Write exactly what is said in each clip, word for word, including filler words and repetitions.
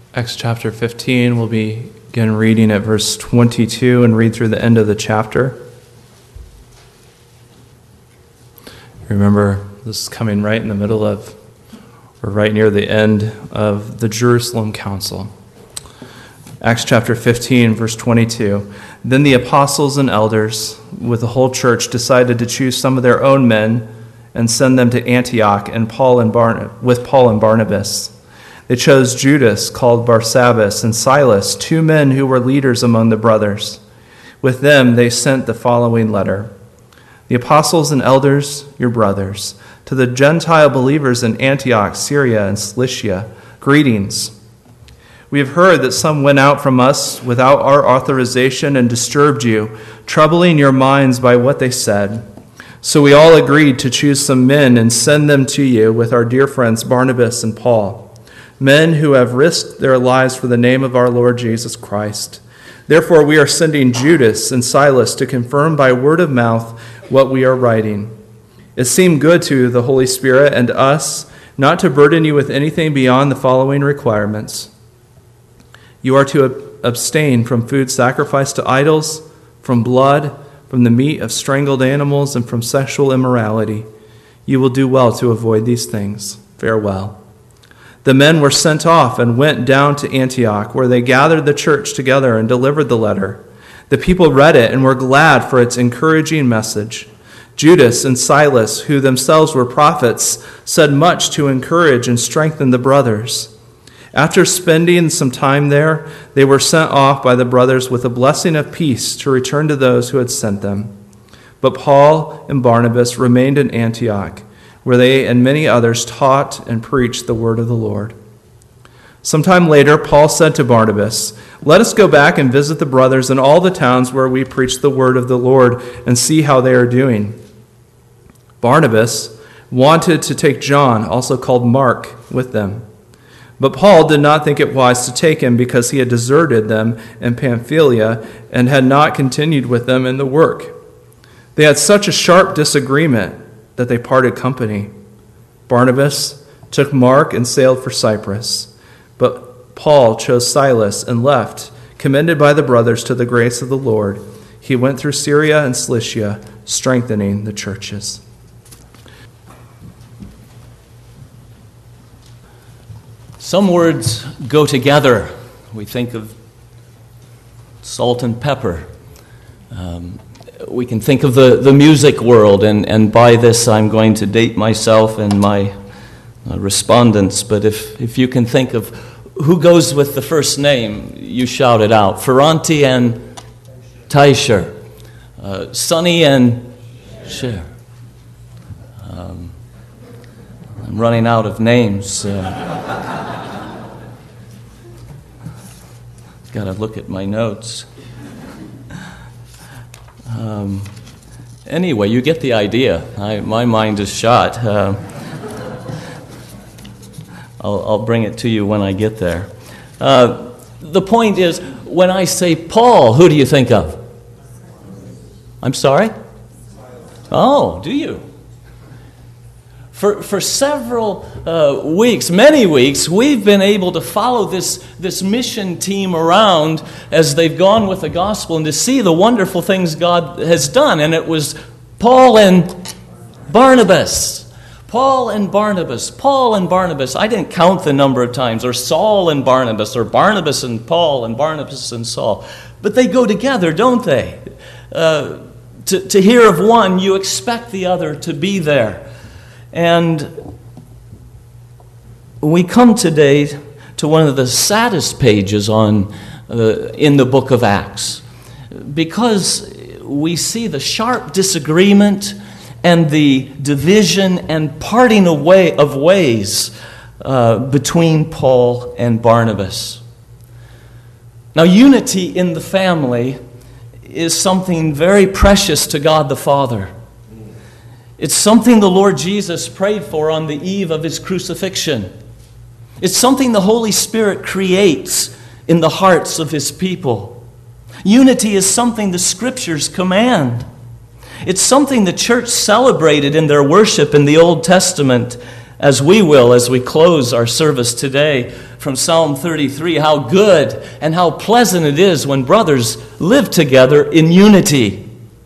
Acts chapter fifteen, we'll begin reading at verse twenty-two and read through the end of the chapter. Remember, this is coming right in the middle of, or right near the end of the Jerusalem Council. Acts chapter fifteen, verse twenty-two. Then the apostles and elders with the whole church decided to choose some of their own men and send them to Antioch and Paul and Barn- with Paul and Barnabas. They chose Judas, called Barsabbas, and Silas, two men who were leaders among the brothers. With them they sent the following letter. The apostles and elders, your brothers, to the Gentile believers in Antioch, Syria, and Cilicia, greetings. We have heard that some went out from us without our authorization and disturbed you, troubling your minds by what they said. So we all agreed to choose some men and send them to you with our dear friends Barnabas and Paul, men who have risked their lives for the name of our Lord Jesus Christ. Therefore we are sending Judas and Silas to confirm by word of mouth what we are writing. It seemed good to the Holy Spirit and us not to burden you with anything beyond the following requirements. You are to abstain from food sacrificed to idols, from blood, from the meat of strangled animals, and from sexual immorality. You will do well to avoid these things. Farewell. The men were sent off and went down to Antioch, where they gathered the church together and delivered the letter. The people read it and were glad for its encouraging message. Judas and Silas, who themselves were prophets, said much to encourage and strengthen the brothers. After spending some time there, they were sent off by the brothers with a blessing of peace to return to those who had sent them. But Paul and Barnabas remained in Antioch, where they and many others taught and preached the word of the Lord. Sometime later, Paul said to Barnabas, "Let us go back and visit the brothers in all the towns where we preach the word of the Lord and see how they are doing." Barnabas wanted to take John, also called Mark, with them. But Paul did not think it wise to take him because he had deserted them in Pamphylia and had not continued with them in the work. They had such a sharp disagreement that they parted company. Barnabas took Mark and sailed for Cyprus, but Paul chose Silas and left, commended by the brothers to the grace of the Lord. He went through Syria and Cilicia, strengthening the churches. Some words go together. We think of salt and pepper. Um, We can think of the, the music world, and, and by this I'm going to date myself and my uh, respondents, but if, if you can think of who goes with the first name, you shout it out. Ferranti and Teicher. Uh, Sonny and Cher. Um, I'm running out of names. Uh, got to look at my notes. Um, anyway, you get the idea. I, my mind is shot. Uh, I'll, I'll bring it to you when I get there. Uh, the point is, when I say Paul, who do you think of? I'm sorry? Oh, do you? For for several uh, weeks, many weeks, we've been able to follow this, this mission team around as they've gone with the gospel and to see the wonderful things God has done. And it was Paul and Barnabas. Paul and Barnabas. Paul and Barnabas. I didn't count the number of times. Or Saul and Barnabas. Or Barnabas and Paul and Barnabas and Saul. But they go together, don't they? Uh, to, to hear of one, you expect the other to be there. And we come today to one of the saddest pages on uh, in the book of Acts, because we see the sharp disagreement and the division and parting away of ways uh, between Paul and Barnabas. Now, unity in the family is something very precious to God the Father. It's something the Lord Jesus prayed for on the eve of his crucifixion. It's something the Holy Spirit creates in the hearts of his people. Unity is something the Scriptures command. It's something the church celebrated in their worship in the Old Testament, as we will as we close our service today from Psalm thirty-three, how good and how pleasant it is when brothers live together in unity.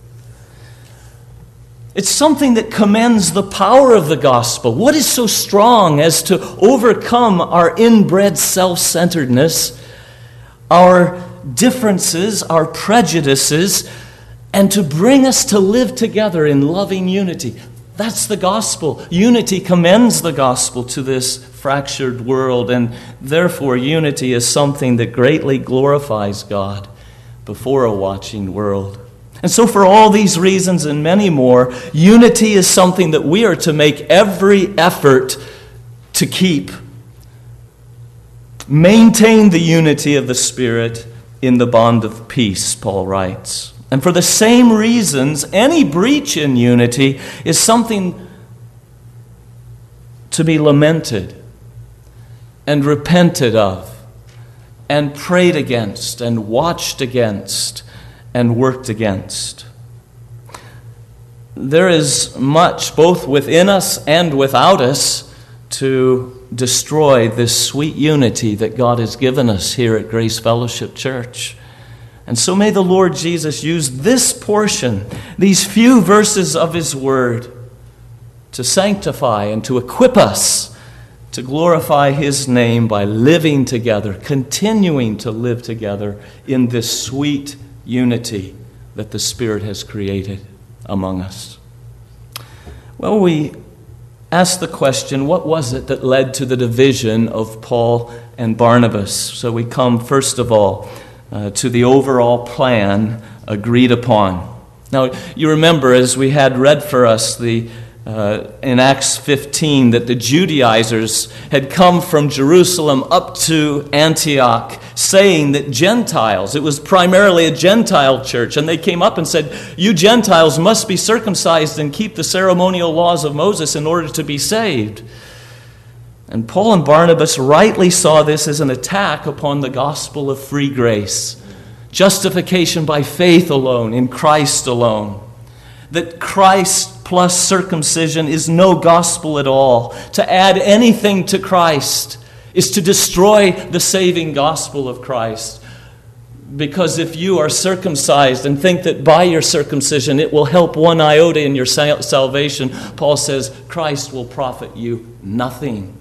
It's something that commends the power of the gospel. What is so strong as to overcome our inbred self-centeredness, our differences, our prejudices, and to bring us to live together in loving unity? That's the gospel. Unity commends the gospel to this fractured world, and therefore unity is something that greatly glorifies God before a watching world. And so for all these reasons and many more, unity is something that we are to make every effort to keep. Maintain the unity of the Spirit in the bond of peace, Paul writes. And for the same reasons, any breach in unity is something to be lamented and repented of and prayed against and watched against and worked against. There is much, both within us and without us, to destroy this sweet unity that God has given us here at Grace Fellowship Church. And so may the Lord Jesus use this portion, these few verses of His Word, to sanctify and to equip us to glorify His name by living together, continuing to live together in this sweet unity that the Spirit has created among us. Well, we ask the question, what was it that led to the division of Paul and Barnabas? So we come, first of all, uh, to the overall plan agreed upon. Now, you remember, as we had read for us the Uh, in Acts fifteen, that the Judaizers had come from Jerusalem up to Antioch, saying that Gentiles, it was primarily a Gentile church, and they came up and said, you Gentiles must be circumcised and keep the ceremonial laws of Moses in order to be saved. And Paul and Barnabas rightly saw this as an attack upon the gospel of free grace, justification by faith alone, in Christ alone. That Christ plus circumcision is no gospel at all. To add anything to Christ is to destroy the saving gospel of Christ. Because if you are circumcised and think that by your circumcision it will help one iota in your salvation, Paul says Christ will profit you nothing.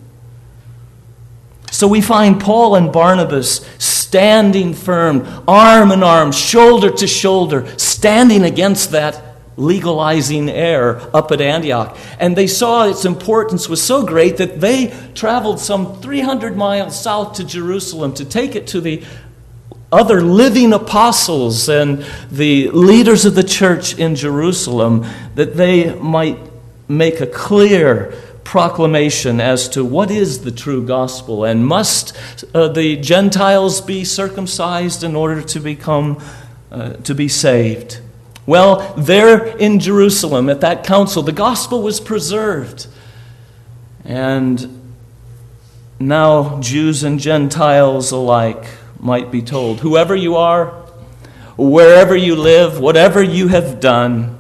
So we find Paul and Barnabas standing firm, arm in arm, shoulder to shoulder, standing against that legalizing error up at Antioch. And they saw its importance was so great that they traveled some three hundred miles south to Jerusalem to take it to the other living apostles and the leaders of the church in Jerusalem, that they might make a clear proclamation as to what is the true gospel, and must uh, the Gentiles be circumcised in order to become uh, to be saved. Well, there in Jerusalem at that council, the gospel was preserved. And now Jews and Gentiles alike might be told, whoever you are, wherever you live, whatever you have done,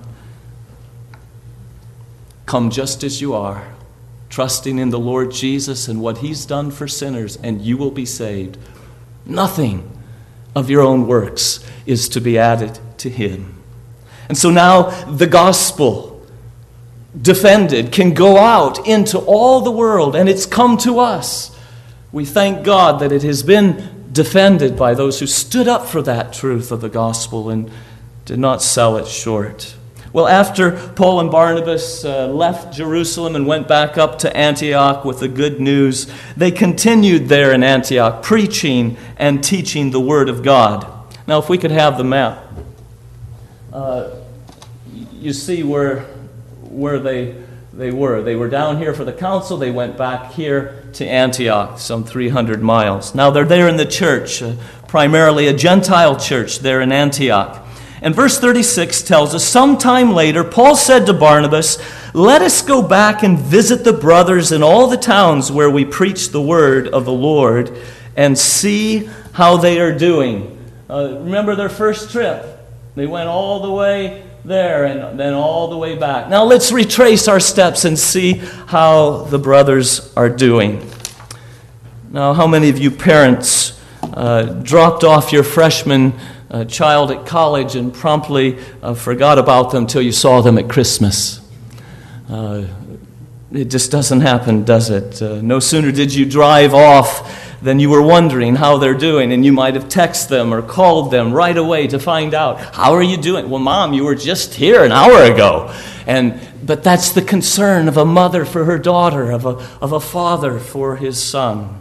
come just as you are, trusting in the Lord Jesus and what He's done for sinners, and you will be saved. Nothing of your own works is to be added to Him. And so now the gospel, defended, can go out into all the world, and it's come to us. We thank God that it has been defended by those who stood up for that truth of the gospel and did not sell it short. Well, after Paul and Barnabas uh, left Jerusalem and went back up to Antioch with the good news, they continued there in Antioch, preaching and teaching the Word of God. Now, if we could have the map. Uh, you see where where they they were. They were down here for the council. They went back here to Antioch, some three hundred miles. Now they're there in the church, uh, primarily a Gentile church there in Antioch. And verse thirty-six tells us, sometime later, Paul said to Barnabas, let us go back and visit the brothers in all the towns where we preach the word of the Lord and see how they are doing. Uh, remember their first trip? They went all the way there and then all the way back. Now let's retrace our steps and see how the brothers are doing. Now, how many of you parents uh, dropped off your freshman uh, child at college and promptly uh, forgot about them until you saw them at Christmas? Uh, it just doesn't happen, does it? Uh, no sooner did you drive off than you were wondering how they're doing, and you might have texted them or called them right away to find out, how are you doing? Well, Mom, you were just here an hour ago. And but that's the concern of a mother for her daughter, of a, of a father for his son.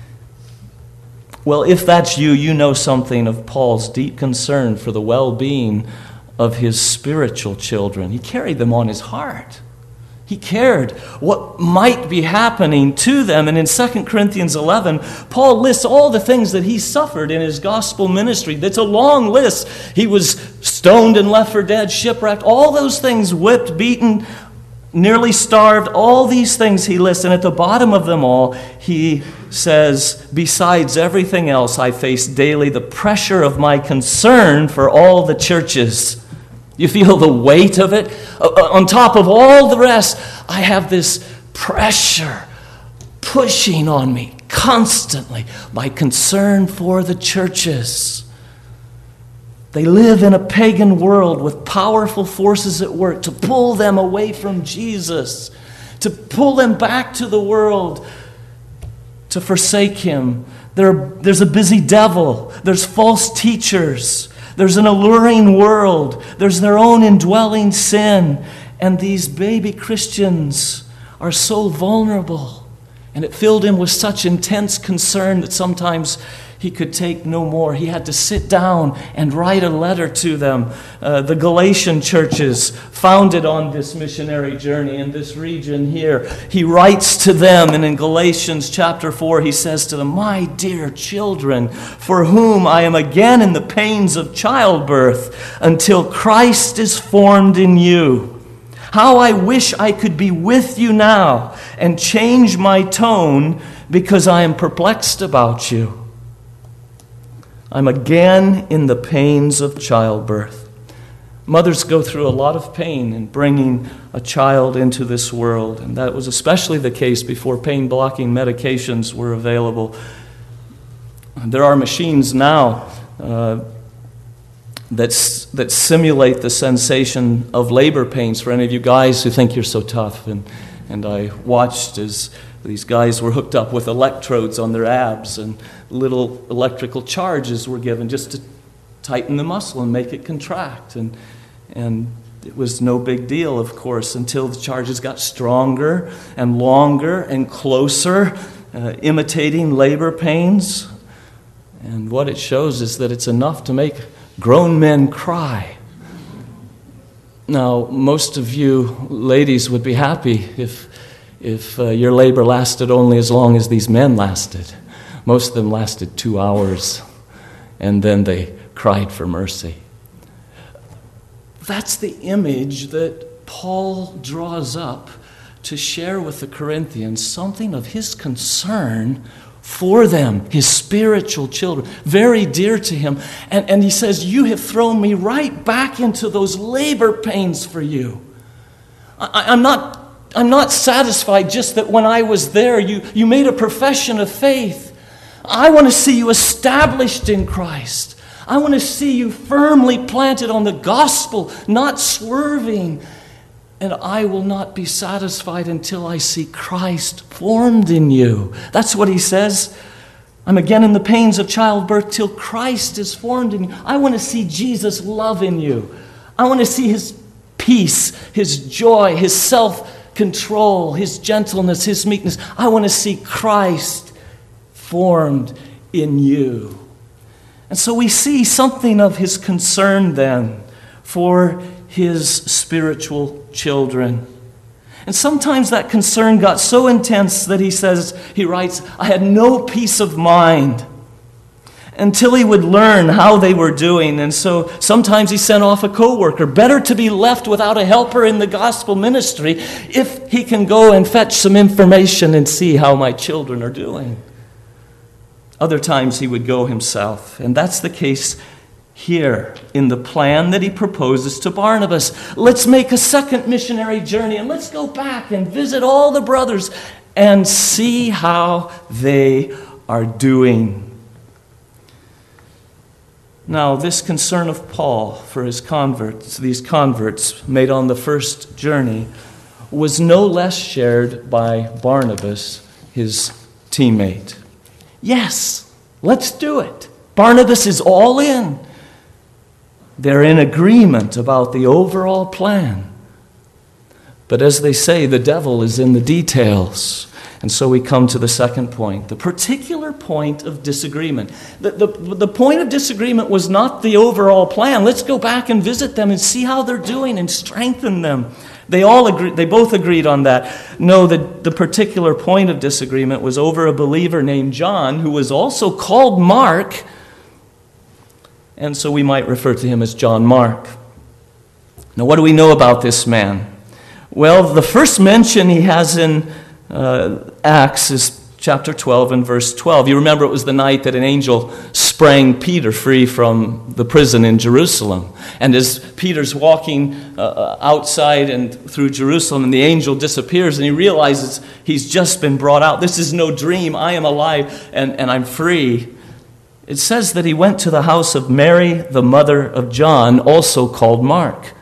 Well, if that's you, you know something of Paul's deep concern for the well-being of his spiritual children. He carried them on his heart. He cared what might be happening to them. And in Second Corinthians eleven, Paul lists all the things that he suffered in his gospel ministry. That's a long list. He was stoned and left for dead, shipwrecked, all those things, whipped, beaten, nearly starved, all these things he lists. And at the bottom of them all, he says, besides everything else, I face daily the pressure of my concern for all the churches. You feel the weight of it? On top of all the rest, I have this pressure pushing on me constantly, my concern for the churches. They live in a pagan world with powerful forces at work to pull them away from Jesus, to pull them back to the world, to forsake him. There, there's a busy devil. There's false teachers. There's an alluring world. There's their own indwelling sin. And these baby Christians are so vulnerable. And it filled him with such intense concern that sometimes he could take no more. He had to sit down and write a letter to them. Uh, the Galatian churches, founded on this missionary journey in this region here, he writes to them, and in Galatians chapter four, he says to them, my dear children, for whom I am again in the pains of childbirth, until Christ is formed in you. How I wish I could be with you now and change my tone, because I am perplexed about you. I'm again in the pains of childbirth. Mothers go through a lot of pain in bringing a child into this world, and that was especially the case before pain-blocking medications were available. There are machines now uh, that, that simulate the sensation of labor pains for any of you guys who think you're so tough. And, and I watched as these guys were hooked up with electrodes on their abs, and little electrical charges were given just to tighten the muscle and make it contract. And and it was no big deal, of course, until the charges got stronger and longer and closer, uh, imitating labor pains. And what it shows is that it's enough to make grown men cry. Now, most of you ladies would be happy if if uh, your labor lasted only as long as these men lasted. Most of them lasted two hours, and then they cried for mercy. That's the image that Paul draws up to share with the Corinthians something of his concern for them, his spiritual children, very dear to him. And, and he says, you have thrown me right back into those labor pains for you. I, I'm not I'm not satisfied just that when I was there, you, you made a profession of faith. I want to see you established in Christ. I want to see you firmly planted on the gospel, not swerving. And I will not be satisfied until I see Christ formed in you. That's what he says. I'm again in the pains of childbirth till Christ is formed in you. I want to see Jesus' love in you. I want to see his peace, his joy, his self-control, his gentleness, his meekness. I want to see Christ formed in you. And so we see something of his concern then for his spiritual children. And sometimes that concern got so intense that he says, he writes, I had no peace of mind until he would learn how they were doing. And so sometimes he sent off a co-worker. Better to be left without a helper in the gospel ministry if he can go and fetch some information and see how my children are doing. Other times he would go himself. And that's the case here in the plan that he proposes to Barnabas. Let's make a second missionary journey and let's go back and visit all the brothers and see how they are doing. Now, this concern of Paul for his converts, these converts made on the first journey, was no less shared by Barnabas, his teammate. Yes, let's do it. Barnabas is all in. They're in agreement about the overall plan. But as they say, the devil is in the details. And so we come to the second point, the particular point of disagreement. The, the, the point of disagreement was not the overall plan. Let's go back and visit them and see how they're doing and strengthen them. They all agree, they both agreed on that. No, the, the particular point of disagreement was over a believer named John, who was also called Mark. And so we might refer to him as John Mark. Now, what do we know about this man? Well, the first mention he has in uh, Acts is chapter twelve and verse twelve. You remember it was the night that an angel sprang Peter free from the prison in Jerusalem. And as Peter's walking uh, outside and through Jerusalem, and the angel disappears, and he realizes he's just been brought out. This is no dream. I am alive, and, and I'm free. It says that he went to the house of Mary, the mother of John, also called Mark,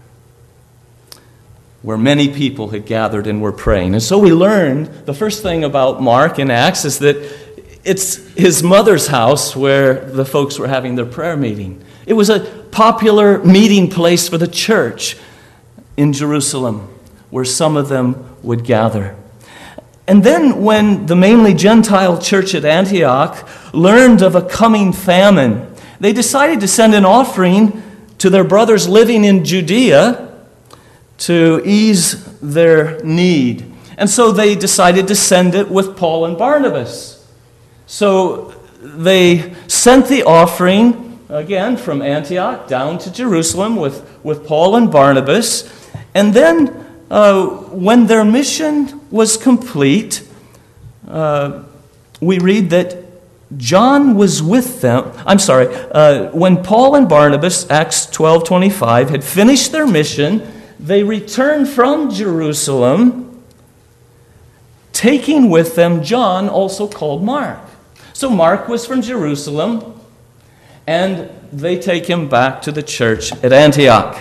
where many people had gathered and were praying. And so we learned, the first thing about Mark in Acts is that it's his mother's house where the folks were having their prayer meeting. It was a popular meeting place for the church in Jerusalem, where some of them would gather. And then when the mainly Gentile church at Antioch learned of a coming famine, they decided to send an offering to their brothers living in Judea to ease their need. And so they decided to send it with Paul and Barnabas. So they sent the offering, again, from Antioch down to Jerusalem with, with Paul and Barnabas. And then uh, when their mission was complete, uh, we read that John was with them. I'm sorry, uh, when Paul and Barnabas, Acts twelve twenty-five, had finished their mission, they returned from Jerusalem, taking with them John, also called Mark. So Mark was from Jerusalem, and they take him back to the church at Antioch.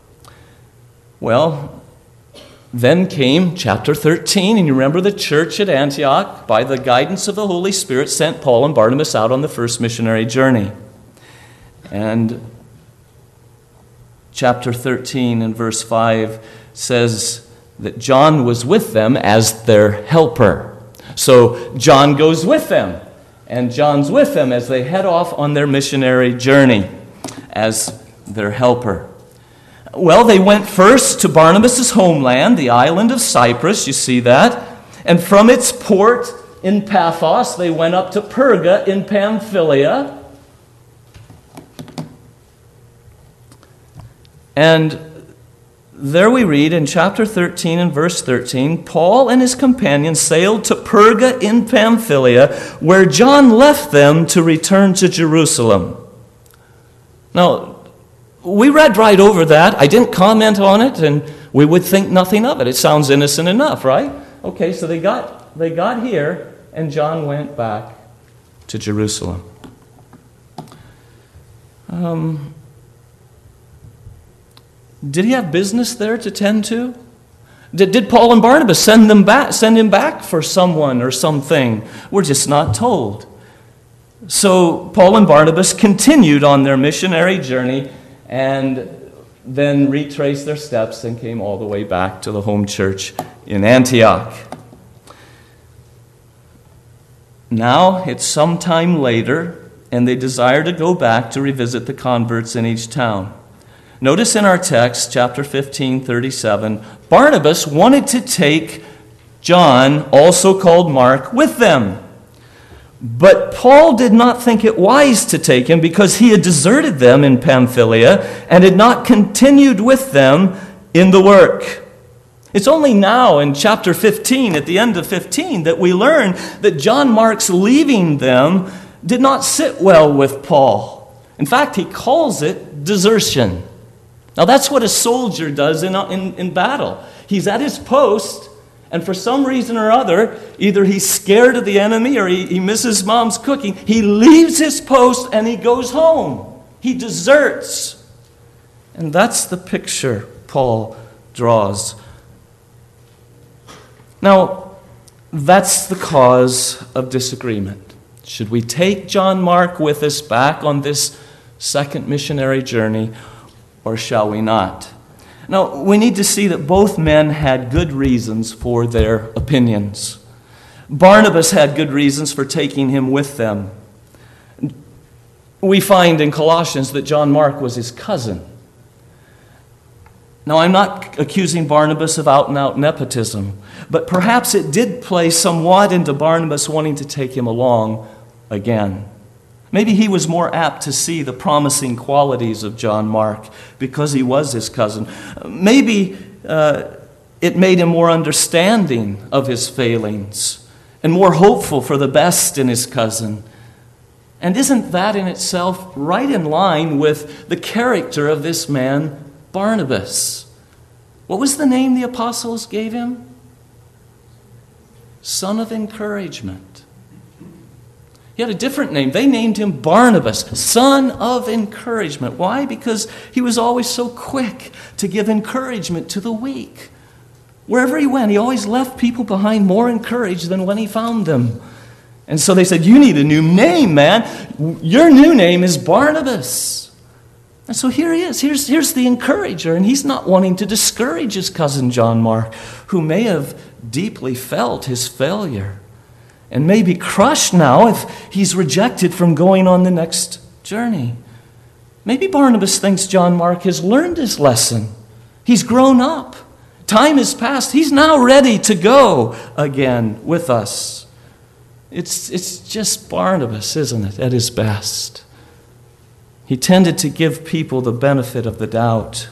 Well, then came chapter thirteen, and you remember the church at Antioch, by the guidance of the Holy Spirit, sent Paul and Barnabas out on the first missionary journey. And chapter thirteen and verse five says that John was with them as their helper. So John goes with them, and John's with them as they head off on their missionary journey as their helper. Well, they went first to Barnabas' homeland, the island of Cyprus, you see that. And from its port in Paphos, they went up to Perga in Pamphylia. And there we read in chapter thirteen and verse thirteen, Paul and his companions sailed to Perga in Pamphylia, where John left them to return to Jerusalem. Now, we read right over that. I didn't comment on it, and we would think nothing of it. It sounds innocent enough, right? Okay, so they got they got here, and John went back to Jerusalem. Um... Did he have business there to tend to? Did, did Paul and Barnabas send them back, send him back for someone or something? We're just not told. So Paul and Barnabas continued on their missionary journey and then retraced their steps and came all the way back to the home church in Antioch. Now it's some time later, and they desire to go back to revisit the converts in each town. Notice in our text, chapter fifteen, thirty-seven, Barnabas wanted to take John, also called Mark, with them. But Paul did not think it wise to take him because he had deserted them in Pamphylia and had not continued with them in the work. It's only now in chapter fifteen, at the end of fifteen, that we learn that John Mark's leaving them did not sit well with Paul. In fact, he calls it desertion. Now that's what a soldier does in, in, in battle. He's at his post, And for some reason or other, either he's scared of the enemy or he, he misses mom's cooking. He leaves his post and he goes home. He deserts. And that's the picture Paul draws. Now, that's the cause of disagreement. Should we take John Mark with us back on this second missionary journey, or shall we not? Now, we need to see that both men had good reasons for their opinions. Barnabas had good reasons for taking him with them. We find in Colossians that John Mark was his cousin. Now, I'm not accusing Barnabas of out-and-out nepotism, but perhaps it did play somewhat into Barnabas wanting to take him along again. Maybe he was more apt to see the promising qualities of John Mark because he was his cousin. Maybe uh, it made him more understanding of his failings and more hopeful for the best in his cousin. And isn't that in itself right in line with the character of this man, Barnabas? What was the name the apostles gave him? Son of Encouragement. He had a different name. They named him Barnabas, son of encouragement. Why? Because he was always so quick to give encouragement to the weak. Wherever he went, he always left people behind more encouraged than when he found them. And so they said, you need a new name, man. Your new name is Barnabas. And so here he is. Here's, here's the encourager. And he's not wanting to discourage his cousin John Mark, who may have deeply felt his failure and may be crushed now if he's rejected from going on the next journey. Maybe Barnabas thinks John Mark has learned his lesson. He's grown up. Time has passed. He's now ready to go again with us. It's, it's just Barnabas, isn't it, at his best? He tended to give people the benefit of the doubt.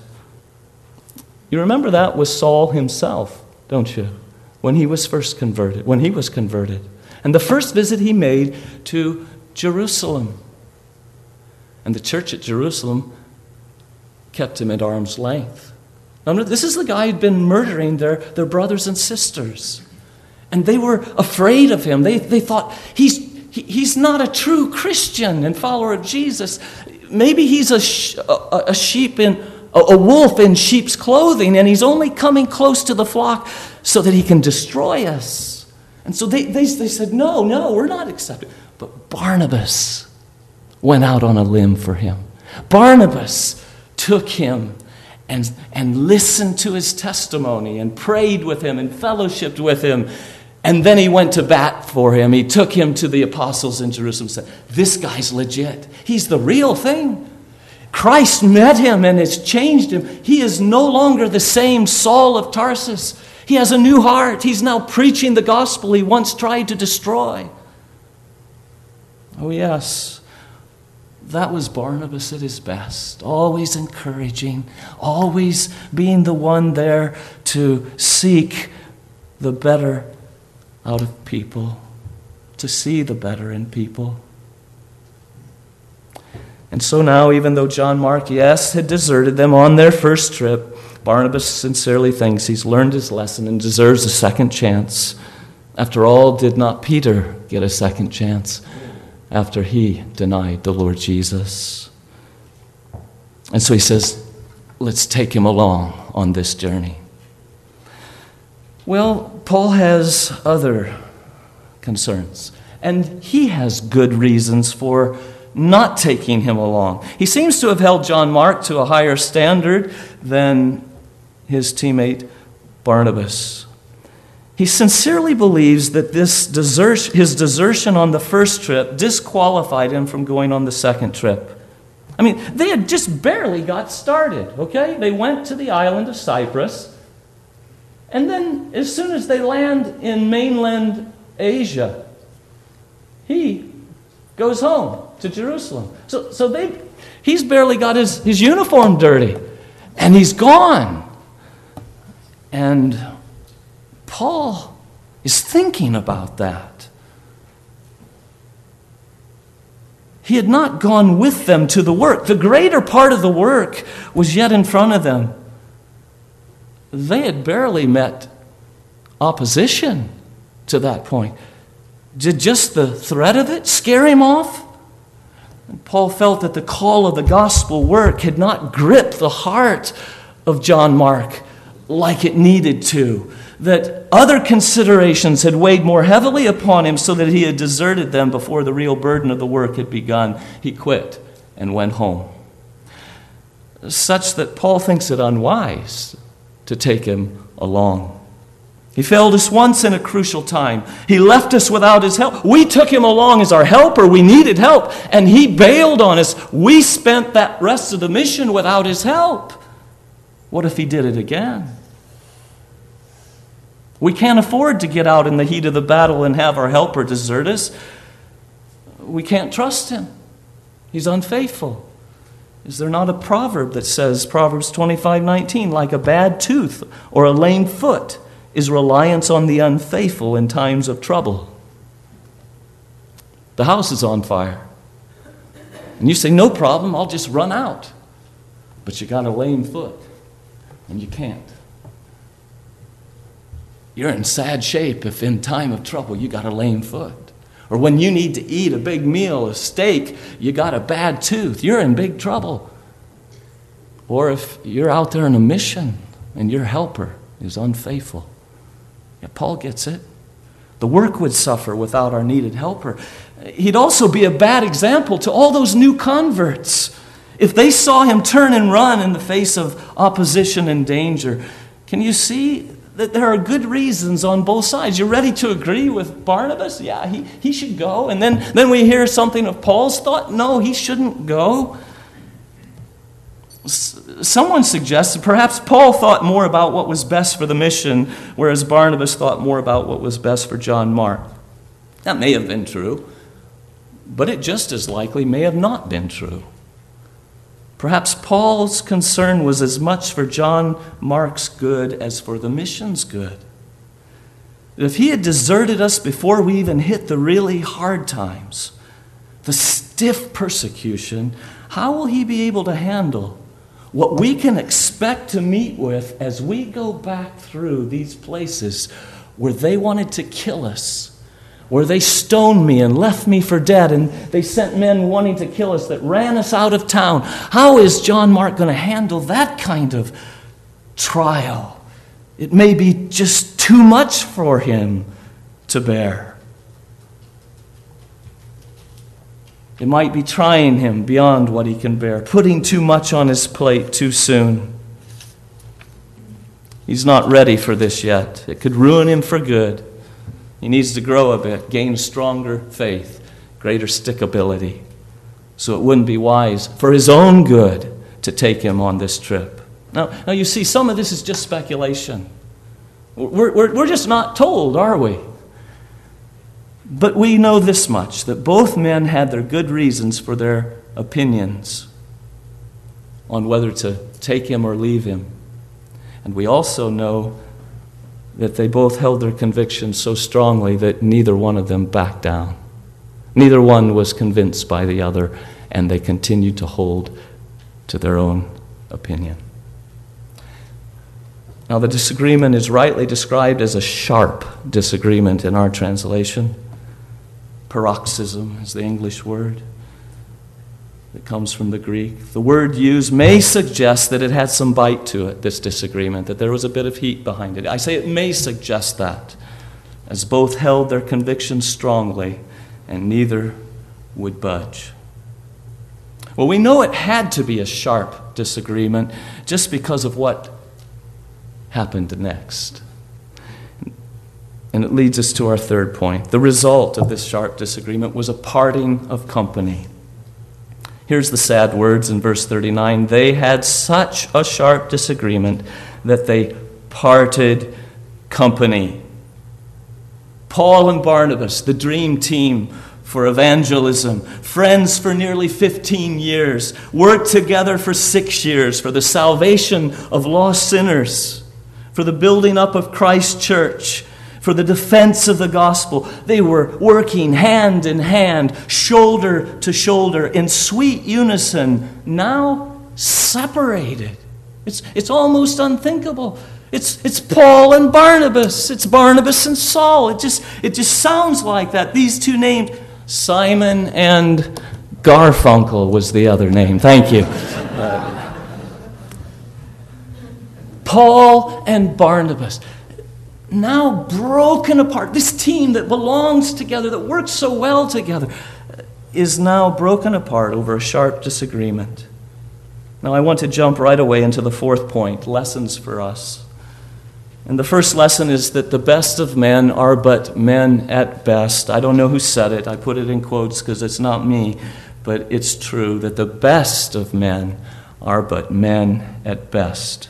You remember that with Saul himself, don't you? When he was first converted, when he was converted. And the first visit he made to Jerusalem. And the church at Jerusalem kept him at arm's length. Now, this is the guy who'd been murdering their, their brothers and sisters. And they were afraid of him. They, they thought, he's, he, he's not a true Christian and follower of Jesus. Maybe he's a, sh- a, a sheep in a, a wolf in sheep's clothing, and he's only coming close to the flock so that he can destroy us. And so they, they, they said, no, no, we're not accepted. But Barnabas went out on a limb for him. Barnabas took him and, and listened to his testimony and prayed with him and fellowshiped with him. And then he went to bat for him. He took him to the apostles in Jerusalem and said, this guy's legit. He's the real thing. Christ met him and has changed him. He is no longer the same Saul of Tarsus. He has a new heart. He's now preaching the gospel he once tried to destroy. Oh, yes. That was Barnabas at his best. Always encouraging. Always being the one there to seek the better out of people. To see the better in people. And so now, even though John Mark, yes, had deserted them on their first trip, Barnabas sincerely thinks he's learned his lesson and deserves a second chance. After all, did not Peter get a second chance after he denied the Lord Jesus? And so he says, let's take him along on this journey. Well, Paul has other concerns, and he has good reasons for not taking him along. He seems to have held John Mark to a higher standard than his teammate Barnabas. He sincerely believes that this desert, his desertion on the first trip disqualified him from going on the second trip. I mean, they had just barely got started, okay? They went to the island of Cyprus, and then as soon as they land in mainland Asia, he goes home to Jerusalem. So, so they, he's barely got his, his uniform dirty, and he's gone. And Paul is thinking about that. He had not gone with them to the work. The greater part of the work was yet in front of them. They had barely met opposition to that point. Did just the threat of it scare him off? And Paul felt that the call of the gospel work had not gripped the heart of John Mark like it needed to, that other considerations had weighed more heavily upon him so that he had deserted them before the real burden of the work had begun. He quit and went home, such that Paul thinks it unwise to take him along. He failed us once in a crucial time. He left us without his help. We took him along as our helper. We needed help, and he bailed on us. We spent that rest of the mission without his help. What if he did it again? We can't afford to get out in the heat of the battle and have our helper desert us. We can't trust him. He's unfaithful. Is there not a proverb that says, Proverbs twenty-five nineteen, like a bad tooth or a lame foot is reliance on the unfaithful in times of trouble? The house is on fire. And you say, no problem, I'll just run out. But you got a lame foot, and you can't. You're in sad shape if in time of trouble you got a lame foot. Or when you need to eat a big meal, a steak, you got a bad tooth. You're in big trouble. Or if you're out there on a mission and your helper is unfaithful. Yeah, Paul gets it. The work would suffer without our needed helper. He'd also be a bad example to all those new converts. If they saw him turn and run in the face of opposition and danger, can you see that there are good reasons on both sides? You're ready to agree with Barnabas? Yeah, he, he should go. And then, then we hear something of Paul's thought. No, he shouldn't go. S- someone suggests that perhaps Paul thought more about what was best for the mission, whereas Barnabas thought more about what was best for John Mark. That may have been true, but it just as likely may have not been true. Perhaps Paul's concern was as much for John Mark's good as for the mission's good. If he had deserted us before we even hit the really hard times, the stiff persecution, how will he be able to handle what we can expect to meet with as we go back through these places where they wanted to kill us, where they stoned me and left me for dead, and they sent men wanting to kill us that ran us out of town? How is John Mark going to handle that kind of trial? It may be just too much for him to bear. It might be trying him beyond what he can bear, putting too much on his plate too soon. He's not ready for this yet. It could ruin him for good. He needs to grow a bit, gain stronger faith, greater stickability. So it wouldn't be wise for his own good to take him on this trip. Now, now you see, some of this is just speculation. We're, we're, we're just not told, are we? But we know this much, that both men had their good reasons for their opinions on whether to take him or leave him. And we also know that they both held their convictions so strongly that neither one of them backed down. Neither one was convinced by the other, and they continued to hold to their own opinion. Now, the disagreement is rightly described as a sharp disagreement in our translation. Paroxysm is the English word that comes from the Greek. The word used may suggest that it had some bite to it, this disagreement, that there was a bit of heat behind it. I say it may suggest that, as both held their convictions strongly and neither would budge. Well, we know it had to be a sharp disagreement just because of what happened next. And it leads us to our third point. The result of this sharp disagreement was a parting of company. Here's the sad words in verse thirty-nine. They had such a sharp disagreement that they parted company. Paul and Barnabas, the dream team for evangelism, friends for nearly fifteen years, worked together for six years for the salvation of lost sinners, for the building up of Christ's church, for the defense of the gospel. They were working hand in hand, shoulder to shoulder, in sweet unison, now separated. It's, it's almost unthinkable. It's, it's Paul and Barnabas. It's Barnabas and Saul. It just, it just sounds like that. These two names, Simon and Garfunkel was the other name. Thank you. Uh, Paul and Barnabas, now broken apart. This team that belongs together, that works so well together, is now broken apart over a sharp disagreement. Now I want to jump right away into the fourth point, lessons for us. And the first lesson is that the best of men are but men at best. I don't know who said it. I put it in quotes because it's not me, but it's true that the best of men are but men at best.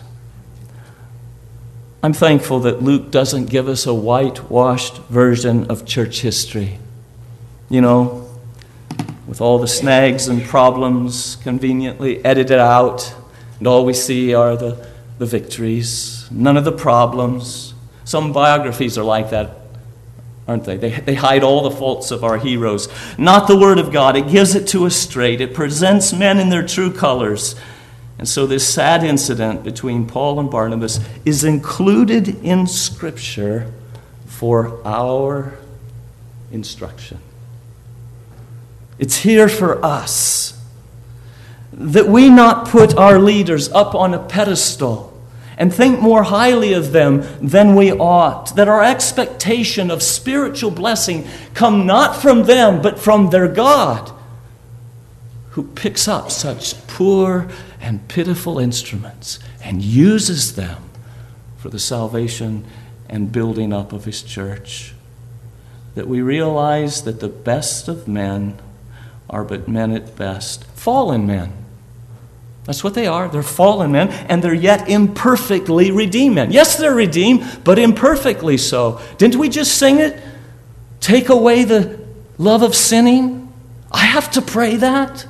I'm thankful that Luke doesn't give us a whitewashed version of church history. You know, with all the snags and problems conveniently edited out, and all we see are the, the victories, none of the problems. Some biographies are like that, aren't they? They, they hide all the faults of our heroes. Not the Word of God. It gives it to us straight. It presents men in their true colors. And so this sad incident between Paul and Barnabas is included in Scripture for our instruction. It's here for us, that we not put our leaders up on a pedestal and think more highly of them than we ought, that our expectation of spiritual blessing come not from them, but from their God, who picks up such poor and pitiful instruments and uses them for the salvation and building up of His church. That we realize that the best of men are but men at best, fallen men. That's what they are. They're fallen men, and they're yet imperfectly redeemed men. Yes, they're redeemed, but imperfectly so. Didn't we just sing it? Take away the love of sinning. I have to pray that.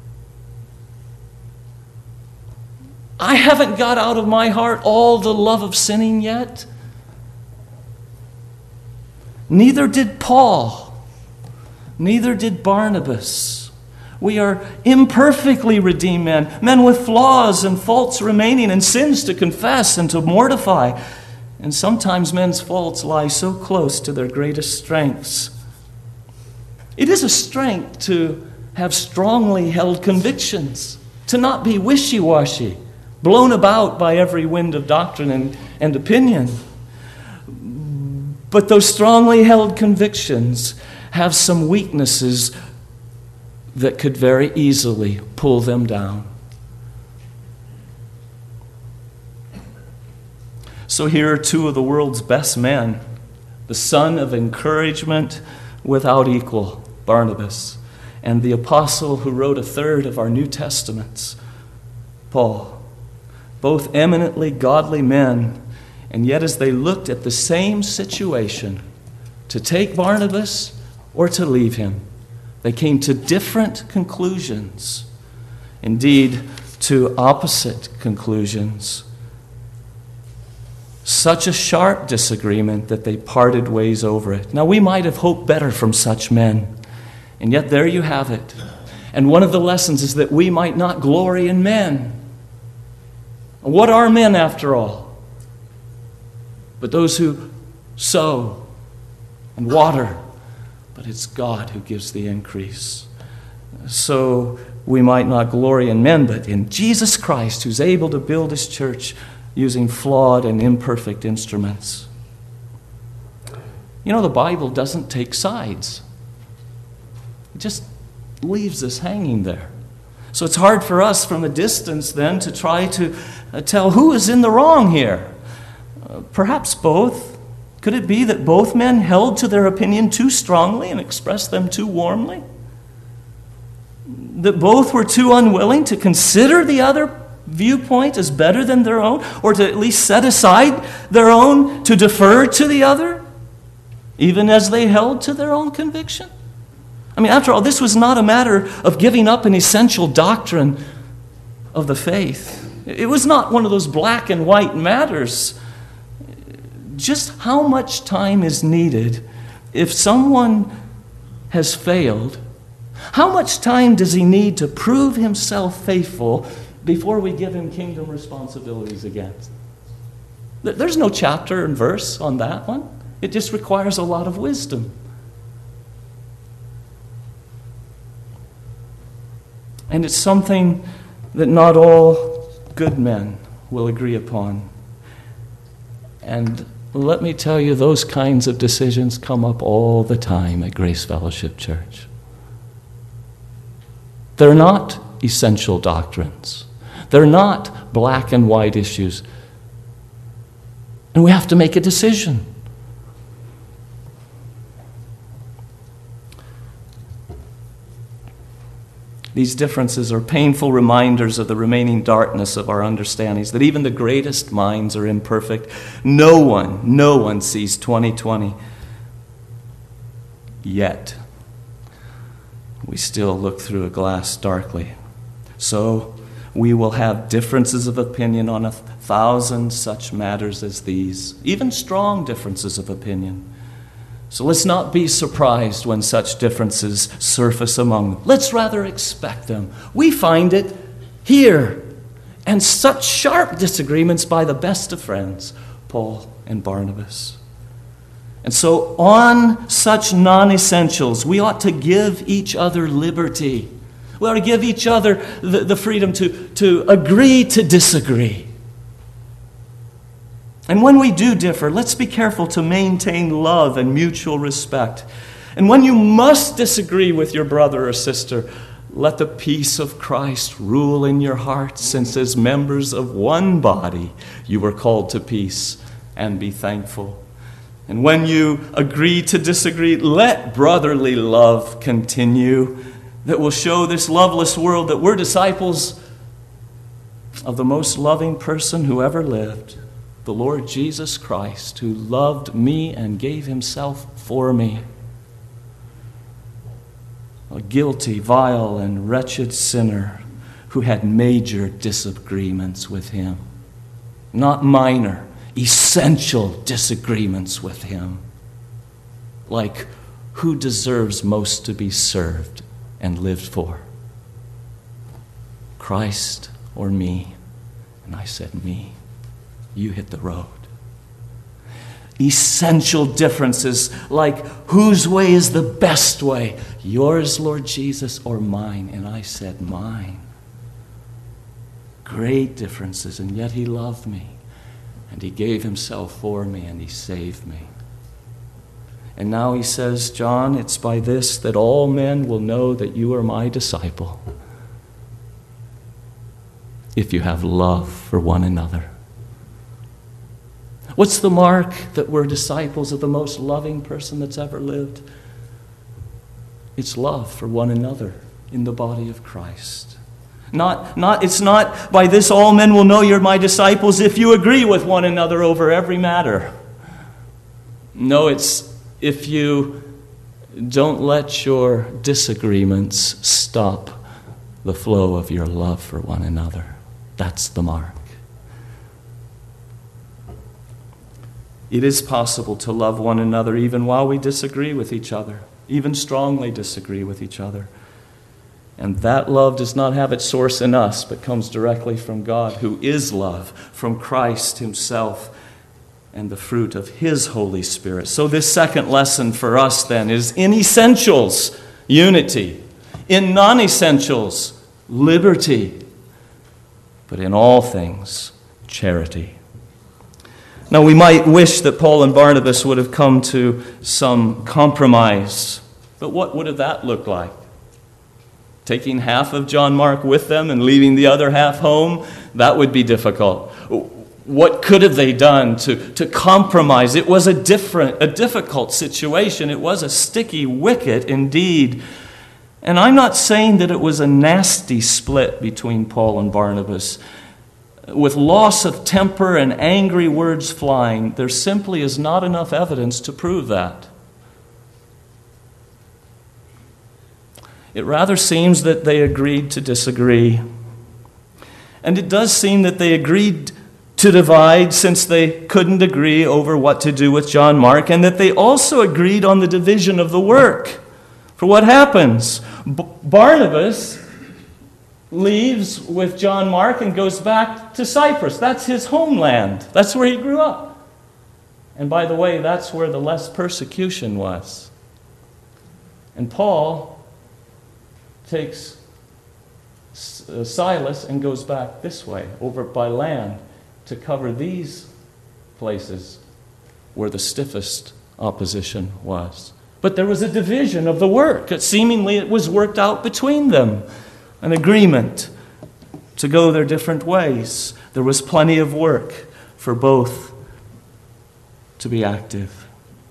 I haven't got out of my heart all the love of sinning yet. Neither did Paul. Neither did Barnabas. We are imperfectly redeemed men, men with flaws and faults remaining and sins to confess and to mortify. And sometimes men's faults lie so close to their greatest strengths. It is a strength to have strongly held convictions, to not be wishy-washy, blown about by every wind of doctrine and, and opinion. But those strongly held convictions have some weaknesses that could very easily pull them down. So here are two of the world's best men, the son of encouragement without equal, Barnabas, and the apostle who wrote a third of our New Testaments, Paul. Both eminently godly men, and yet as they looked at the same situation, to take Barnabas or to leave him, they came to different conclusions. Indeed, to opposite conclusions. Such a sharp disagreement that they parted ways over it. Now, we might have hoped better from such men, and yet there you have it. And one of the lessons is that we might not glory in men. What are men, after all? But those who sow and water. But it's God who gives the increase. So we might not glory in men, but in Jesus Christ, who's able to build His church using flawed and imperfect instruments. You know, the Bible doesn't take sides. It just leaves us hanging there. So it's hard for us from a distance then to try to uh, tell who is in the wrong here. Uh, perhaps both. Could it be that both men held to their opinion too strongly and expressed them too warmly? That both were too unwilling to consider the other viewpoint as better than their own, or to at least set aside their own to defer to the other, even as they held to their own conviction? I mean, after all, this was not a matter of giving up an essential doctrine of the faith. It was not one of those black and white matters. Just how much time is needed if someone has failed? How much time does he need to prove himself faithful before we give him kingdom responsibilities again? There's no chapter and verse on that one. It just requires a lot of wisdom. And it's something that not all good men will agree upon. And let me tell you, those kinds of decisions come up all the time at Grace Fellowship Church. They're not essential doctrines. They're not black and white issues. And we have to make a decision. These differences are painful reminders of the remaining darkness of our understandings, that even the greatest minds are imperfect. No one, no one sees twenty twenty. Yet, we still look through a glass darkly. So, we will have differences of opinion on a thousand such matters as these, even strong differences of opinion. So let's not be surprised when such differences surface among them. Let's rather expect them. We find it here. And such sharp disagreements by the best of friends, Paul and Barnabas. And so on such non-essentials, we ought to give each other liberty. We ought to give each other the, the freedom to, to agree to disagree. And when we do differ, let's be careful to maintain love and mutual respect. And when you must disagree with your brother or sister, let the peace of Christ rule in your hearts, since as members of one body you were called to peace, and be thankful. And when you agree to disagree, let brotherly love continue, that will show this loveless world that we're disciples of the most loving person who ever lived, the Lord Jesus Christ, who loved me and gave himself for me. A guilty, vile, and wretched sinner who had major disagreements with him. Not minor, essential disagreements with him. Like, who deserves most to be served and lived for? Christ or me? And I said, me. You hit the road. Essential differences like whose way is the best way? Yours, Lord Jesus, or mine? And I said, mine. Great differences, and yet he loved me. And he gave himself for me, and he saved me. And now he says, John, it's by this that all men will know that you are my disciple, if you have love for one another. What's the mark that we're disciples of the most loving person that's ever lived? It's love for one another in the body of Christ. Not, not, it's not by this all men will know you're my disciples if you agree with one another over every matter. No, it's if you don't let your disagreements stop the flow of your love for one another. That's the mark. It is possible to love one another even while we disagree with each other, even strongly disagree with each other. And that love does not have its source in us, but comes directly from God, who is love, from Christ himself, and the fruit of his Holy Spirit. So this second lesson for us then is in essentials, unity. In non-essentials, liberty. But in all things, charity. Now, we might wish that Paul and Barnabas would have come to some compromise. But what would have that looked like? Taking half of John Mark with them and leaving the other half home? That would be difficult. What could have they done to, to compromise? It was a different, a difficult situation. It was a sticky wicket indeed. And I'm not saying that it was a nasty split between Paul and Barnabas. With loss of temper and angry words flying, there simply is not enough evidence to prove that. It rather seems that they agreed to disagree. And it does seem that they agreed to divide since they couldn't agree over what to do with John Mark, and that they also agreed on the division of the work. For what happens? B- Barnabas leaves with John Mark and goes back to Cyprus. That's his homeland. That's where he grew up. And by the way, that's where the less persecution was. And Paul takes Silas and goes back this way, over by land, to cover these places where the stiffest opposition was. But there was a division of the work. Seemingly it was worked out between them, an agreement to go their different ways. There was plenty of work for both to be active.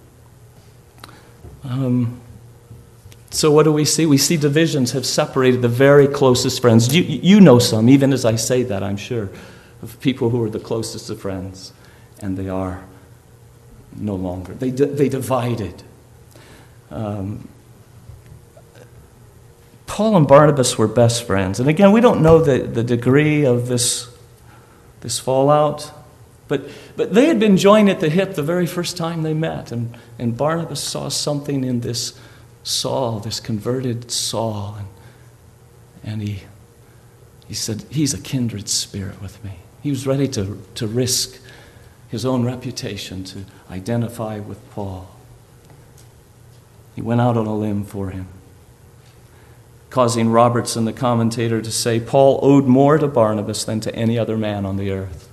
Um, so what do we see? We see divisions have separated the very closest friends. You, you know some, even as I say that, I'm sure, of people who are the closest of friends, and they are no longer. They, they divided. Um, Paul and Barnabas were best friends. And again, we don't know the, the degree of this, this fallout, but, but they had been joined at the hip the very first time they met. And, and Barnabas saw something in this Saul, this converted Saul. And, and he, he said, he's a kindred spirit with me. He was ready to, to risk his own reputation to identify with Paul. He went out on a limb for him, causing Robertson, the commentator, to say Paul owed more to Barnabas than to any other man on the earth.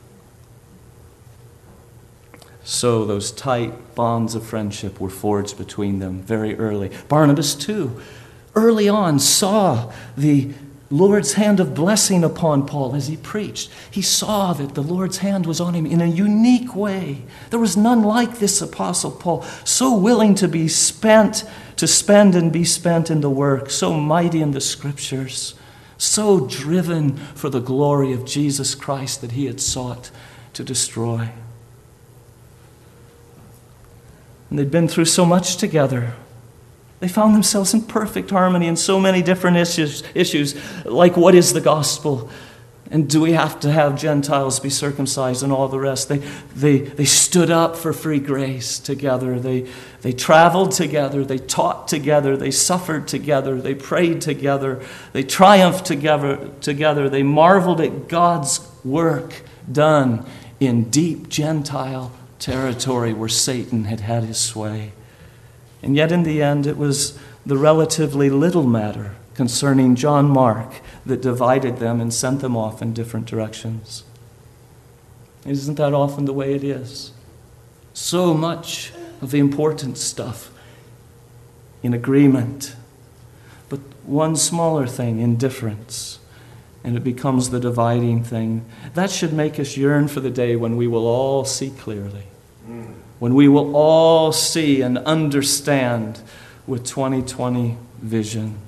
So those tight bonds of friendship were forged between them very early. Barnabas, too, early on saw the Lord's hand of blessing upon Paul as he preached. He saw that the Lord's hand was on him in a unique way. There was none like this Apostle Paul, so willing to be spent, to spend and be spent in the work, so mighty in the Scriptures, so driven for the glory of Jesus Christ that he had sought to destroy. And they'd been through so much together. They found themselves in perfect harmony in so many different issues, issues, like what is the gospel? And do we have to have Gentiles be circumcised and all the rest? They, they, they stood up for free grace together. They, they traveled together. They taught together. They suffered together. They prayed together. They triumphed together. together. They marveled at God's work done in deep Gentile territory where Satan had had his sway. And yet in the end, it was the relatively little matter concerning John Mark that divided them and sent them off in different directions. Isn't that often the way it is? So much of the important stuff in agreement, but one smaller thing, indifference, and it becomes the dividing thing. That should make us yearn for the day when we will all see clearly. When we will all see and understand with twenty twenty vision.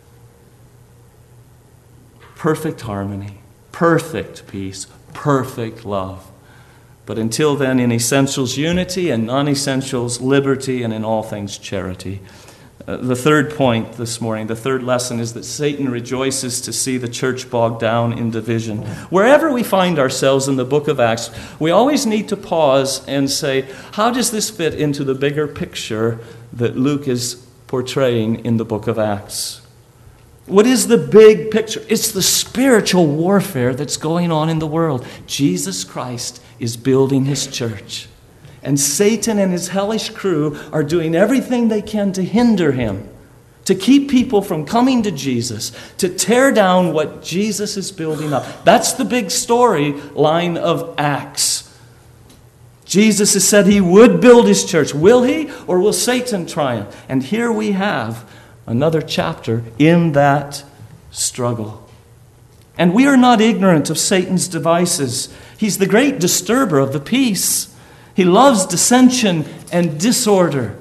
Perfect harmony, perfect peace, perfect love. But until then, in essentials, unity, and non-essentials, liberty, and in all things, charity. Uh, the third point this morning, the third lesson, is that Satan rejoices to see the church bogged down in division. Wherever we find ourselves in the book of Acts, we always need to pause and say, how does this fit into the bigger picture that Luke is portraying in the book of Acts? What is the big picture? It's the spiritual warfare that's going on in the world. Jesus Christ is building his church. And Satan and his hellish crew are doing everything they can to hinder him, to keep people from coming to Jesus, to tear down what Jesus is building up. That's the big storyline of Acts. Jesus has said he would build his church. Will he, or will Satan triumph? And here we have another chapter in that struggle. And we are not ignorant of Satan's devices. He's the great disturber of the peace. He loves dissension and disorder.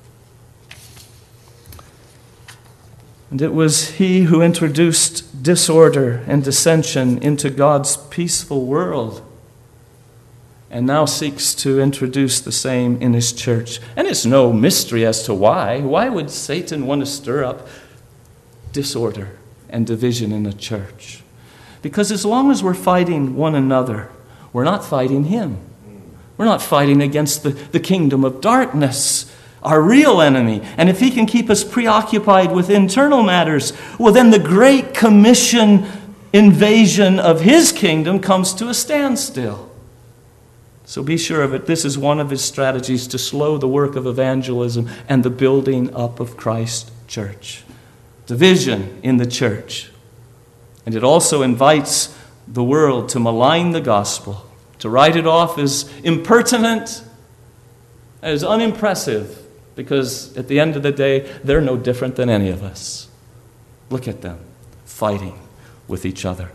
And it was he who introduced disorder and dissension into God's peaceful world, and now seeks to introduce the same in his church. And it's no mystery as to why. Why would Satan want to stir up disorder and division in the church? Because as long as we're fighting one another, we're not fighting him. We're not fighting against the, the kingdom of darkness, our real enemy. And if he can keep us preoccupied with internal matters, well, then the Great Commission invasion of his kingdom comes to a standstill. So be sure of it. This is one of his strategies to slow the work of evangelism and the building up of Christ's church. Division in the church. And it also invites the world to malign the gospel, to write it off as impertinent, as unimpressive, because at the end of the day, they're no different than any of us. Look at them, fighting with each other.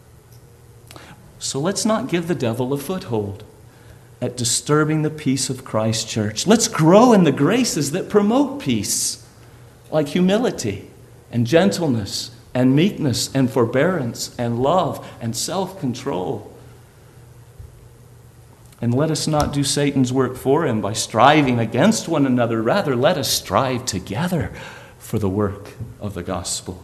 So let's not give the devil a foothold at disturbing the peace of Christ's church. Let's grow in the graces that promote peace, like humility and gentleness and meekness and forbearance and love and self-control. And let us not do Satan's work for him by striving against one another. Rather, let us strive together for the work of the gospel.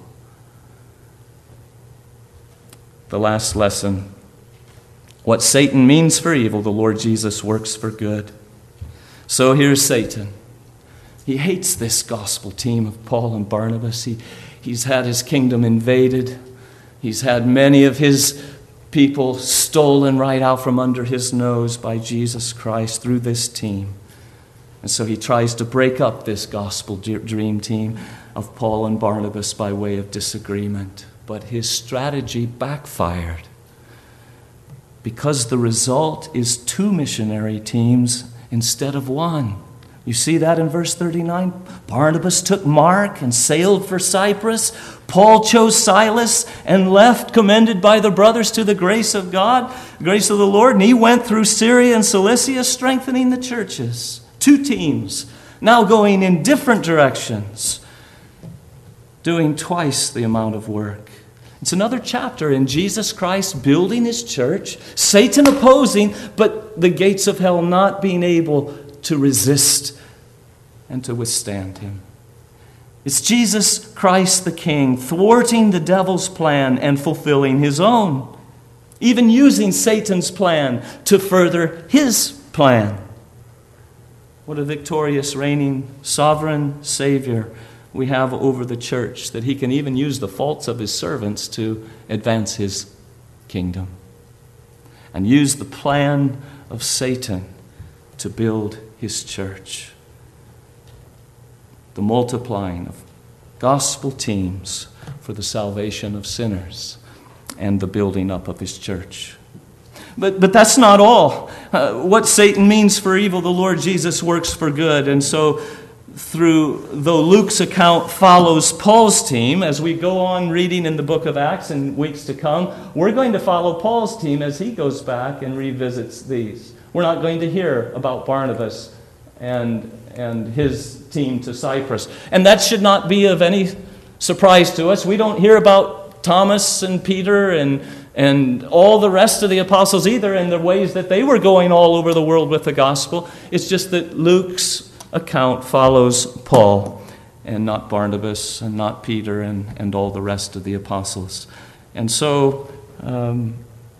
The last lesson. What Satan means for evil, the Lord Jesus works for good. So here's Satan. He hates this gospel team of Paul and Barnabas. He, he's had his kingdom invaded. He's had many of his people stolen right out from under his nose by Jesus Christ through this team. And so he tries to break up this gospel dream team of Paul and Barnabas by way of disagreement. But his strategy backfired, because the result is two missionary teams instead of one. You see that in verse thirty-nine? Barnabas took Mark and sailed for Cyprus. Paul chose Silas and left, commended by the brothers to the grace of God, the grace of the Lord. And he went through Syria and Cilicia, strengthening the churches. Two teams, now going in different directions, doing twice the amount of work. It's another chapter in Jesus Christ building his church, Satan opposing, but the gates of hell not being able to resist and to withstand him. It's Jesus Christ the King thwarting the devil's plan and fulfilling his own, even using Satan's plan to further his plan. What a victorious, reigning, sovereign Savior we have over the church, that he can even use the faults of his servants to advance his kingdom and use the plan of Satan to build his church. The multiplying of gospel teams for the salvation of sinners and the building up of his church. But, but that's not all. Uh, what Satan means for evil, the Lord Jesus works for good. And so through, though Luke's account follows Paul's team, as we go on reading in the book of Acts in weeks to come, we're going to follow Paul's team as he goes back and revisits these. We're not going to hear about Barnabas and, and his team to Cyprus. And that should not be of any surprise to us. We don't hear about Thomas and Peter and, and all the rest of the apostles either, in the ways that they were going all over the world with the gospel. It's just that Luke's account follows Paul and not Barnabas and not Peter and, and all the rest of the apostles. And so, um,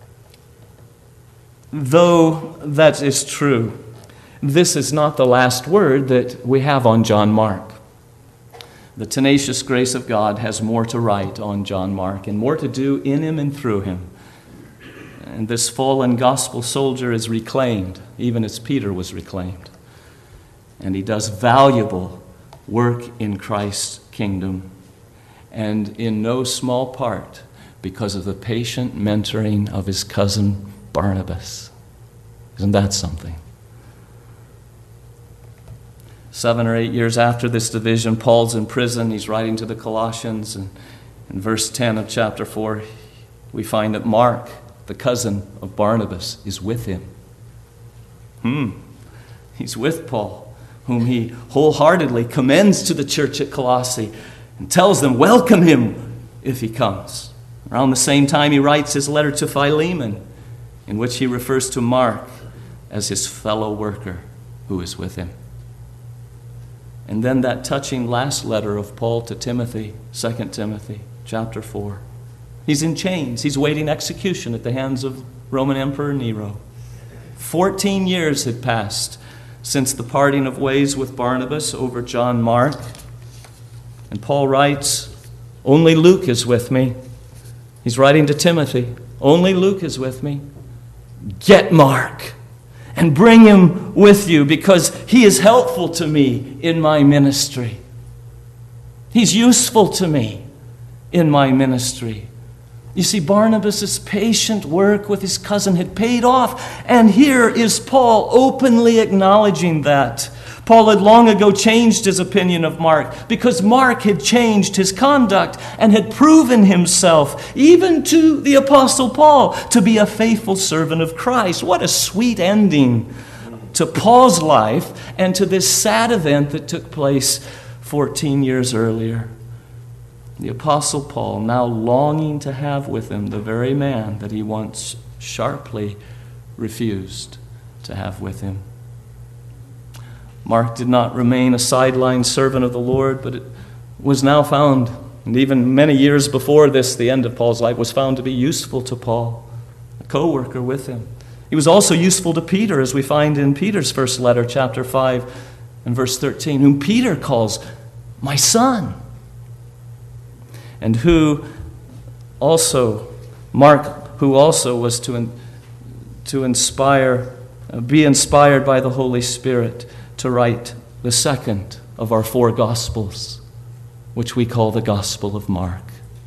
though that is true, this is not the last word that we have on John Mark. The tenacious grace of God has more to write on John Mark and more to do in him and through him. And this fallen gospel soldier is reclaimed, even as Peter was reclaimed. And he does valuable work in Christ's kingdom, and in no small part because of the patient mentoring of his cousin Barnabas. Isn't that something? Seven or eight years after this division, Paul's in prison. He's writing to the Colossians, and in verse ten of chapter four, we find that Mark, the cousin of Barnabas, is with him. Hmm. He's with Paul, whom he wholeheartedly commends to the church at Colossae and tells them, welcome him if he comes. Around the same time, he writes his letter to Philemon, in which he refers to Mark as his fellow worker who is with him. And then that touching last letter of Paul to Timothy, Second Timothy, chapter four. He's in chains. He's waiting execution at the hands of Roman Emperor Nero. Fourteen years had passed since the parting of ways with Barnabas over John Mark. And Paul writes, only Luke is with me. He's writing to Timothy, only Luke is with me. Get Mark and bring him with you because he is helpful to me in my ministry. He's useful to me in my ministry. You see, Barnabas' patient work with his cousin had paid off, and here is Paul openly acknowledging that. Paul had long ago changed his opinion of Mark because Mark had changed his conduct and had proven himself, even to the Apostle Paul, to be a faithful servant of Christ. What a sweet ending to Paul's life and to this sad event that took place fourteen years earlier. The Apostle Paul now longing to have with him the very man that he once sharply refused to have with him. Mark did not remain a sideline servant of the Lord, but it was now found, and even many years before this, the end of Paul's life, was found to be useful to Paul, a co-worker with him. He was also useful to Peter, as we find in Peter's first letter, chapter five and verse thirteen, whom Peter calls my son, and who also, Mark, who also was to, in, to inspire, uh, be inspired by the Holy Spirit to write the second of our four Gospels, which we call the Gospel of Mark.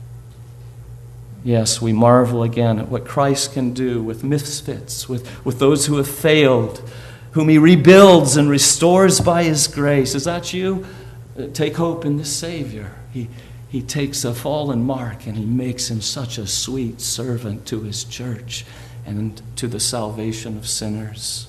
Yes, we marvel again at what Christ can do with misfits, with, with those who have failed, whom he rebuilds and restores by his grace. Is that you? Take hope in the Savior. He, he takes a fallen Mark and he makes him such a sweet servant to his church and to the salvation of sinners.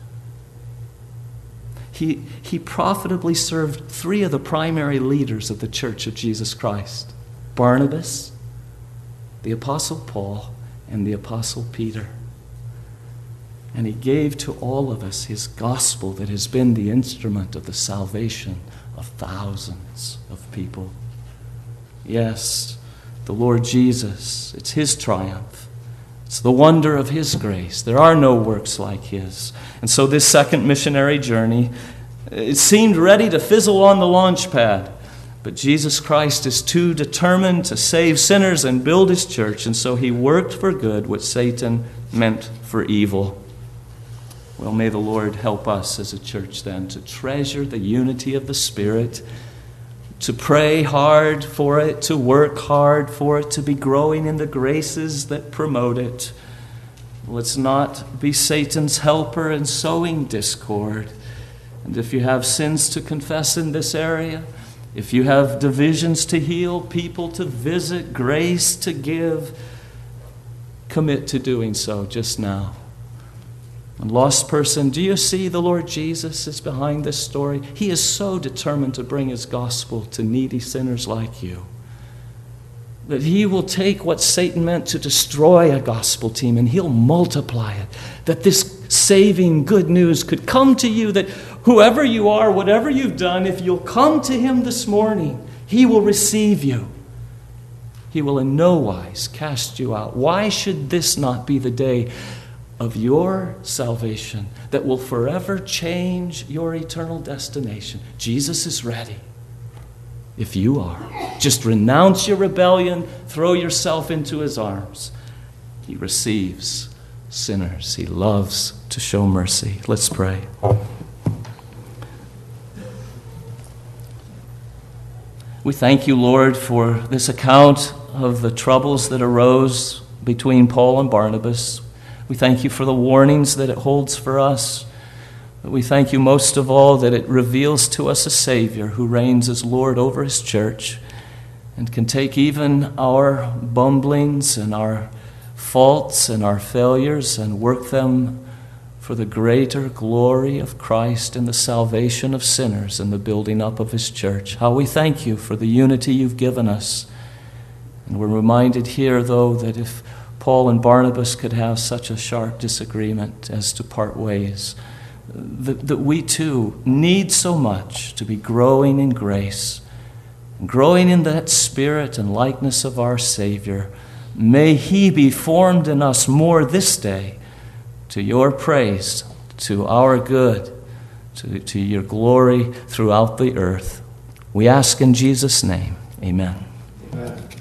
He, he profitably served three of the primary leaders of the Church of Jesus Christ: Barnabas, the Apostle Paul, and the Apostle Peter. And he gave to all of us his gospel that has been the instrument of the salvation of thousands of people. Yes, the Lord Jesus, it's his triumph. It's the wonder of his grace. There are no works like his. And so this second missionary journey, it seemed ready to fizzle on the launch pad. But Jesus Christ is too determined to save sinners and build his church, and so he worked for good what Satan meant for evil. Well, may the Lord help us as a church then to treasure the unity of the Spirit, to pray hard for it, to work hard for it, to be growing in the graces that promote it. Let's not be Satan's helper in sowing discord. And if you have sins to confess in this area, if you have divisions to heal, people to visit, grace to give, commit to doing so just now. And lost person, do you see the Lord Jesus is behind this story? He is so determined to bring his gospel to needy sinners like you, that he will take what Satan meant to destroy a gospel team and he'll multiply it. That this saving good news could come to you, that whoever you are, whatever you've done, if you'll come to him this morning, he will receive you. He will in no wise cast you out. Why should this not be the day of your salvation that will forever change your eternal destination? Jesus is ready. If you are, just renounce your rebellion, throw yourself into his arms. He receives sinners. He loves to show mercy. Let's pray. We thank you, Lord, for this account of the troubles that arose between Paul and Barnabas. We thank you for the warnings that it holds for us. But we thank you most of all that it reveals to us a Savior who reigns as Lord over his church and can take even our bumblings and our faults and our failures and work them for the greater glory of Christ and the salvation of sinners and the building up of his church. How we thank you for the unity you've given us. And we're reminded here, though, that if Paul and Barnabas could have such a sharp disagreement as to part ways, that, that we too need so much to be growing in grace, growing in that spirit and likeness of our Savior. May he be formed in us more this day to your praise, to our good, to, to your glory throughout the earth. We ask in Jesus' name. Amen. Amen.